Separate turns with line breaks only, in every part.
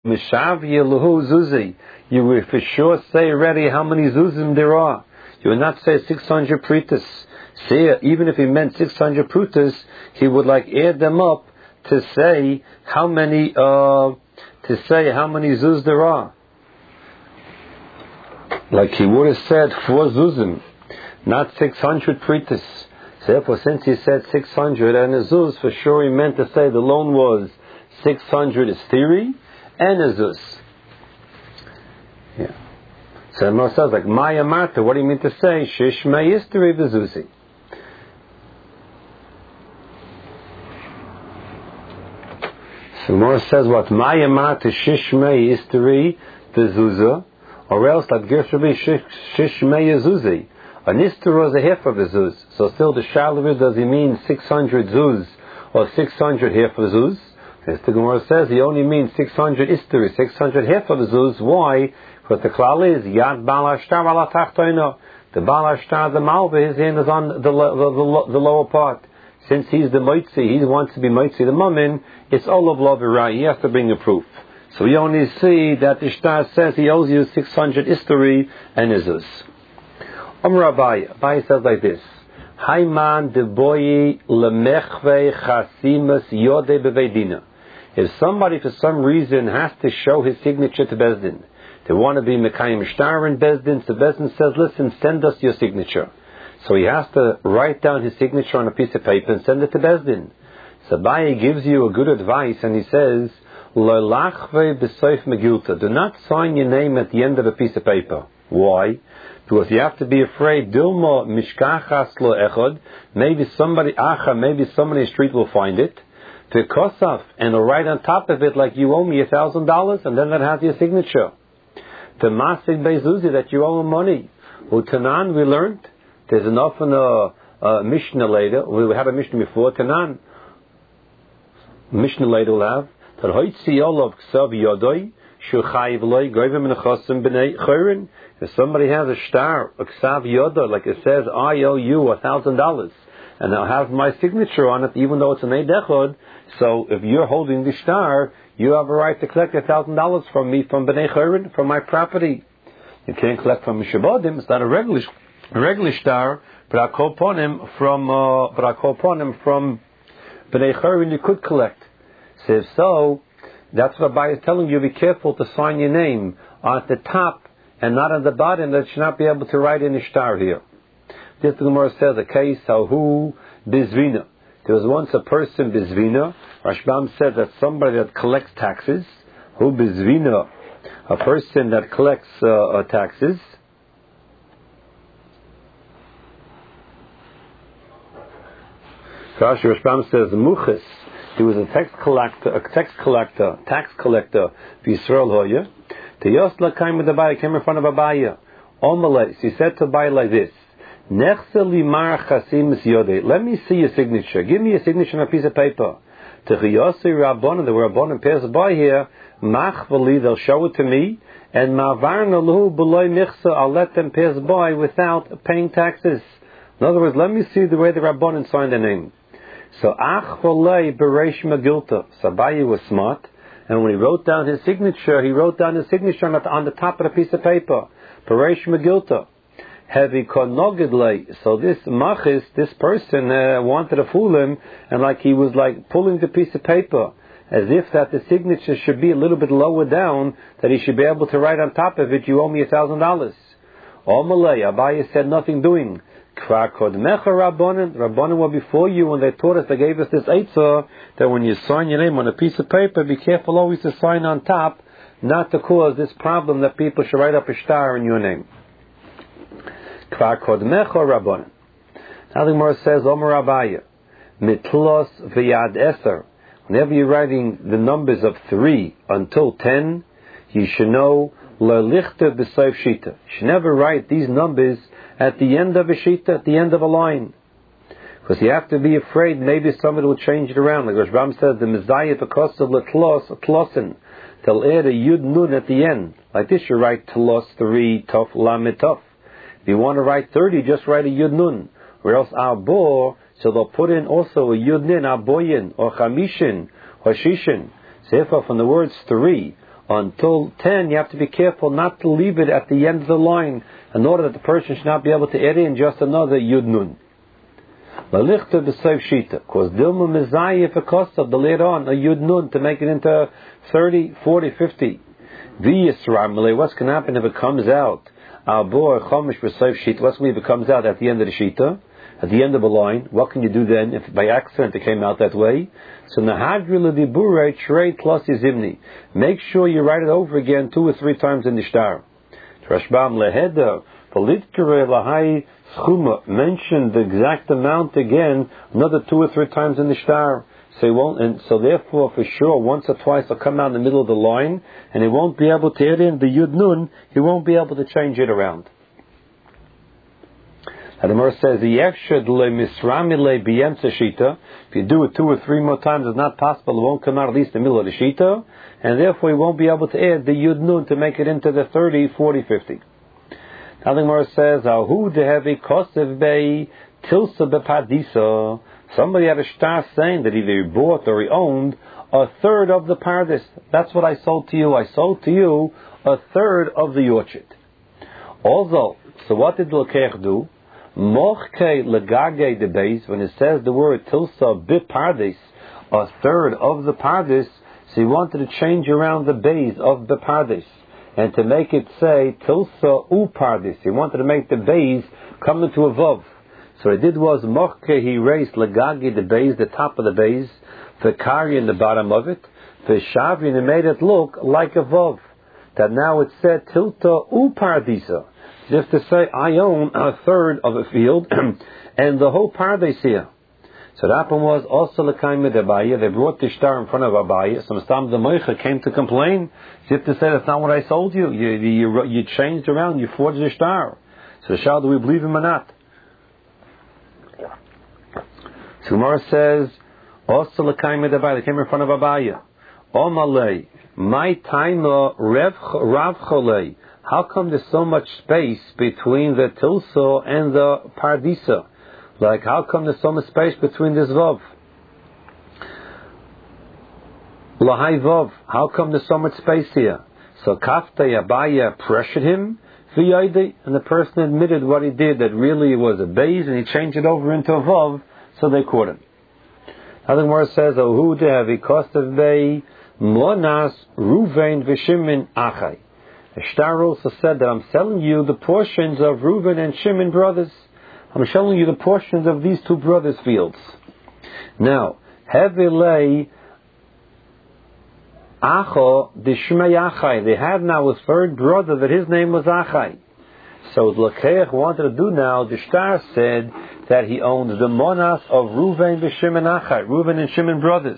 Mishavya Luhu Zuzi. You will for sure say already how many Zuzim there are. You will not say 600 Pritas. Say, even if he meant 600 Prutas, he would add them up to say how many Zuz there are. Like he would have said 4 Zuzim, not 600 Pritas. Therefore, since he said 600 and a Zuz, for sure he meant to say the loan was 600 is theory and a Zuz. Yeah. So it says Maya Marta, what do you mean to say? Shishmei Isteri v'Zuzi. So Mora says what? Maya Marta Shishmei Isteri v'Zuza, or else that gives to be Shishmei Zuzi. An Isteri is a half of a Zuz. So still the Shalom, does he mean 600 Zuz or 600 half of Zuz? As the Gemara says, he only means 600 Isteri, 600 half of Zuz. Why? Because the klal is Yad Bal Ashtar Ala Tachtoino. The Bal Ashtar, the Malva, his hand is on the lower part. Since he's the Moitzi, he wants to be Moitzi the Mammon, it's all of love right. He has to bring a proof. So we only see that the Shtar says he owes you 600 Isteri and Izus. Abai says like this: Hayman de boyi lemechve chasimas yode bevedina. If somebody for some reason has to show his signature to Bezdin, they want to be Mekayim Shtar in Bezdin, so Bezdin says, listen, send us your signature. So he has to write down his signature on a piece of paper and send it to Bezdin. So Abai gives you a good advice and he says, Lo lachve b'soif megilta. Do not sign your name at the end of a piece of paper. Why? Because you have to be afraid, Dilma mishkachas lo echad, maybe somebody in the street will find it, to kosaf, and will write on top of it like you owe me $1,000, and then that has your signature. To masig bezuzi, that you owe him money. Utanan, we learned, there's enough in a Mishnah later, we had a Mishnah before, Tanan, Mishnah later will have, that hoitzi olav ksav yodoi, if somebody has a shtar, a ksav yoda, like it says, I owe you $1,000, and I'll have my signature on it, even though it's an eid echad. So if you're holding the shtar, you have a right to collect $1,000 from me, from bnei chayrin, from my property. You can't collect from mishabodim. It's not a regular shtar, but I call upon him from bnei chayrin. You could collect. So if so, that's what Abai is telling you. Be careful to sign your name at the top and not at the bottom. That you should not be able to write in the shtar here. This the Gemara says a case how who bizvina. There was once a person bizvina. Rashbam said that somebody that collects taxes. Who bizvina? A person that collects taxes. Rashi Rashbam says muchis. He was a tax collector, Yisrael Hoya. To Yosla came with Abai, came in front of Abaya. Omelais, he said to Abai like this: let me see your signature. Give me your signature on a piece of paper. To Chiyasi Rabbanan, the Rabbanan pass by here. Machvali, they'll show it to me. And Mavarna Luhu B'loi Michsa, I'll let them pass by without paying taxes. In other words, let me see the way the Rabbanan signed their name. So Achvalei Bereish Magilta. Sabayi was smart, and when he wrote down his signature on the top of the piece of paper. Bereish Magilta. Heavy Konogidlei. So this Machis, this person wanted to fool him, and like he was like pulling the piece of paper, as if that the signature should be a little bit lower down, that he should be able to write on top of it, you owe me $1,000. Omalei, Abaye said nothing doing. Rabbanan were before you when they taught us, they gave us this eitzah that when you sign your name on a piece of paper, be careful always to sign on top, not to cause this problem that people should write up a star in your name. Rabbanan. Now the Gemara says, Omer Abaya, mitlos v'yad eser. Whenever you're writing the numbers of 3 until 10, you should know le'lichter b'soif shita. You should never write these numbers at the end of a shita, at the end of a line. Because you have to be afraid maybe somebody will change it around. Like Rashbam says, the mizayah because of tlosin. They'll add a yud nun at the end. Like this you write tlos 3, tof, lamed, tof. If you want to write 30, just write a yud nun. Or else arbor, so they'll put in also a yud nun, arboyin, or chamishin, or shishin. So therefore from the words 3 until 10, you have to be careful not to leave it at the end of the line, in order that the person should not be able to add in just another Yud Nun. Lalichta b'seif shita, because Dilma Mizayah if it costs of the later on a Yud Nun to make it into 30, 40, 50. V'yisra, what's going to happen if it comes out? Abor chomish b'seif shita, what's going to if it comes out at the end of the shita? At the end of a line, what can you do then if by accident it came out that way? So nahadri l'dibure trei tlasi zimni. Make sure you write it over again 2 or 3 times in the shtar. Trashbam leheda politkere lahai schuma. Mention the exact amount again another 2 or 3 times in the shtar. So he won't, and so therefore for sure once or twice it'll come out in the middle of the line, and he won't be able to add in the Yud Nun. He won't be able to change it around. And the Gemara says, if you do it 2 or 3 more times, it's not possible. It won't come out at least in the middle of the Shita, and therefore you won't be able to add the Yud Nun to make it into the 30, 40, 50. Now the Gemara says, somebody had a shtar saying that either he bought or he owned a third of the pardes. That's what I sold to you. I sold to you a third of the orchard. Also, so what did Lekech do? Mochke legage de beis, when it says the word tilsa bipardes, a third of the pardes, so he wanted to change around the beis of the pardes, and to make it say tilsa u pardes. He wanted to make the beis come into a vav. So what he did was mochke, he raised legage de beis, the top of the beis, the kari in the bottom of it, the shavi, and he made it look like a vav. That now it said tilta u pardisa. Just to say, I own a third of a field, and the whole pardes here. So what happened was, also l'kaim with Abaye, they brought the shtar in front of Abaye. Some Stam the Moicha came to complain. You have to say, that's not what I sold you. You changed around, you forged the shtar. So shall do we believe him or not? So Gemara says, also l'kaim with Abaye, they came in front of Abaye. Omalei, my taima rav cholei. How come there's so much space between the tilsa and the pardisa? Like, how come there's so much space between this vav? Lahai vav. How come there's so much space here? So Kaftei Abaye pressured him, v'yaydi, and the person admitted what he did, that really it was a beis, and he changed it over into a vav, so they caught him. Now the Gemara says, Ohu dehavi kostav bei monas Ruvain v'Shimon achai. The shtar also said that I'm selling you the portions of Reuben and Shimon brothers. I'm showing you the portions of these 2 brothers' fields. Now, Hevilei Acho Dishmei Achai. They had now a third brother that his name was Achai. So what Lekech wanted to do now, the shtar said that he owned the monas of Reuven and Shimon Achai, Reuben and Shimon brothers.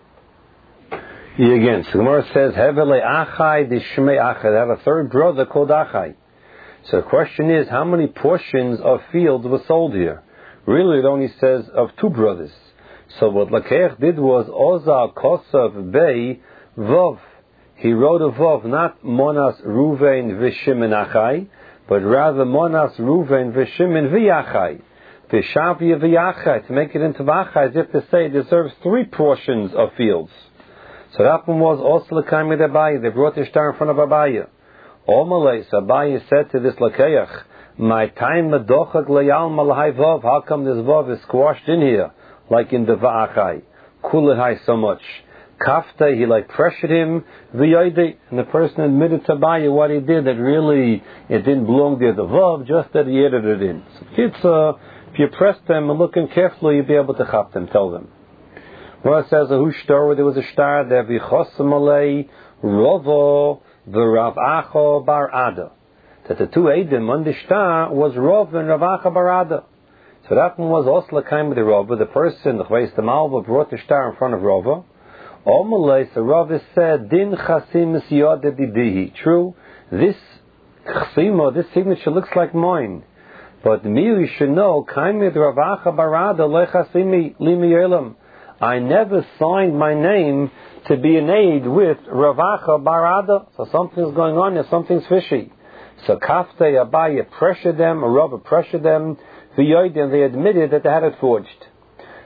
Again, so the Gemara says, Hevelei Achai Dishmei Achai. They have a third brother called Achai. So the question is, how many portions of fields were sold here? Really, it only says of 2 brothers. So what Lekech did was, Oza Kosav Bei Vov. He wrote a Vov, not Monas Ruvain V'Shimon Achai, but rather Monas Ruvain V'Shimon V'Achai. V'Shavia V'Achai, to make it into V'Achai, as if to say it deserves 3 portions of fields. So that one was also l'kaim with Abaye. They brought the shtar in front of Abaye. Omalei, so Abaye said to this Lekech, my time medochak leyal malahai vav. How come this vav is squashed in here, like in the va'achai? Kulehai so much. Kafta, he pressured him. V'yaydi, and the person admitted to Abaye what he did, that really it didn't belong there, the vav, just that he added it in. So kids, if you press them and look in carefully, you'll be able to chap them, tell them. Well, it says a shtar where there was a shtar that v'chosamalei rovo v'Rav Acho bar Ada, that the 2 Eidim on the shtar was Rov and Rav Acha bar Ada. So that one was also l'kaim with the Rava. The person, the Chveis the Malva, brought the shtar in front of Rava. Omalei, so Rava said, Din chasim yode didihi. True, this chsima, this signature looks like mine. But me, you should know, kaim with Rav Acha bar Ada lechasimi limi yelam. I never signed my name to be an aid with Rav Acha bar Ada. So something's going on here, something's fishy. So Kaftei Abaye pressured them, or Rava pressured them, and they admitted that they had it forged.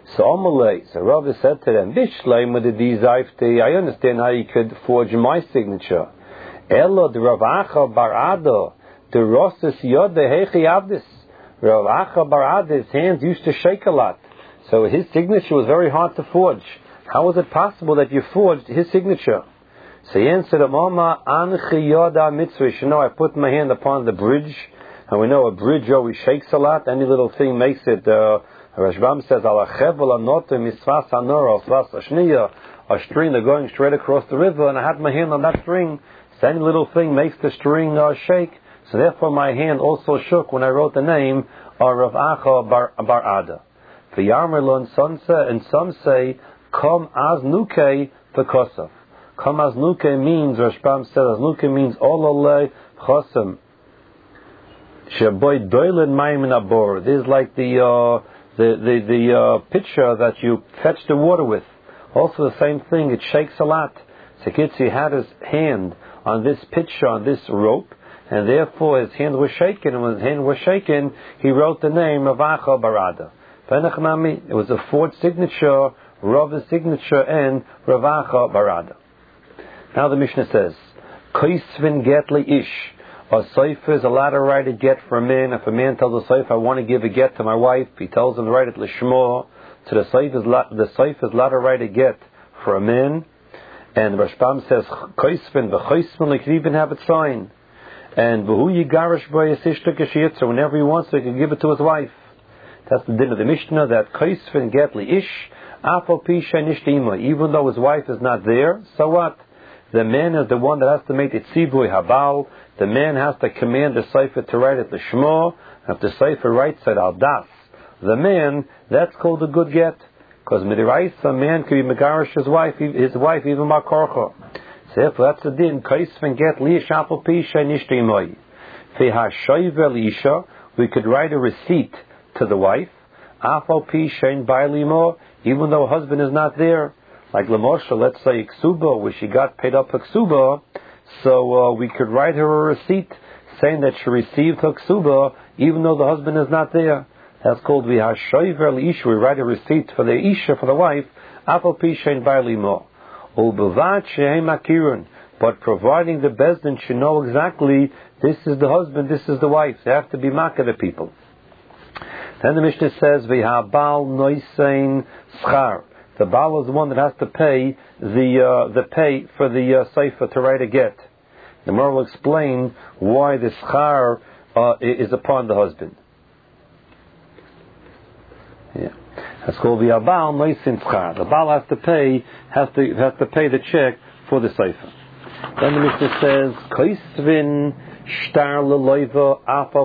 So Amalei, so Rav said to them, I understand how you could forge my signature. Elo de Rav Acha bar Ada, the Rosses Yod Hechi Avdis. Rav Acha bar Ada, his hands used to shake a lot. So his signature was very hard to forge. How was it possible that you forged his signature? So he answered, Mama Anchi Yoda Mitzvah. You know, I put my hand upon the bridge, and we know a bridge always shakes a lot. Any little thing makes it. Rashbam says, a string they're going straight across the river, and I had my hand on that string. So any little thing makes the string shake. So therefore my hand also shook when I wrote the name of Rav Acha bar Ada. And some say, Kom aznuke v'kosov. Kom aznuke means, Rashbam says, aznuke means ololei chosem. Sheboy doilen mayim in abor. This is like the pitcher that you fetch the water with. Also the same thing, it shakes a lot. So Kitzi had his hand on this pitcher, on this rope, and therefore his hand was shaken, and when his hand was shaken, he wrote the name of Acha bar Ada. It was a forged signature, Rav's signature, and Rav Acha bar Ada. Now the Mishnah says, Koisvin get li ish. A Seifer is allowed to write a get for a man. If a man tells a Seifer, I want to give a get to my wife, he tells him to write it l'shmo. So the Seifer is allowed to write a get for a man. And the Rashbam says, Koisvin, v'choisvin, he could even have it signed. And v'hu yigarish b'yasishta k'shiyitza, whenever he wants to, he can give it to his wife. That's the din of the Mishnah, that Koisvin get li ish, afal pi she'nishtima. Even though his wife is not there, so what? The man is the one that has to make it tzivui habal. The man has to command the Seifer to write it l'shmo. If the Seifer writes it al das, the man, that's called a good get. Because midiraisa, a man can be megarish his wife even makorcha. So therefore that's the din. Kaisven get liish apel pisha nishtimoi. Fehashoiver liisha, we could write a receipt to the wife. Apel pisha in bailimo, even though her husband is not there. Like Lamosha, let's say Ksuba, where she got paid up for Ksuba, so we could write her a receipt saying that she received her Ksuba even though the husband is not there. That's called V'hashoiver l'isha. We write a receipt for the Isha, for the wife, Apel Pisha Bar Limo. U'bevad she'hem akirun. But providing the Bezdin should know exactly this is the husband, this is the wife. They have to be makah the people. Then the Mishnah says, V'habal noisein schar. The Baal is the one that has to pay the pay for the Seifer to write a get. The Gemara will explain why the schar is upon the husband. Yeah, that's called the Baal noisin schar. The Baal has to pay the check for the Seifer. Then the Mishnah says, Koisvin shtar leloiva apa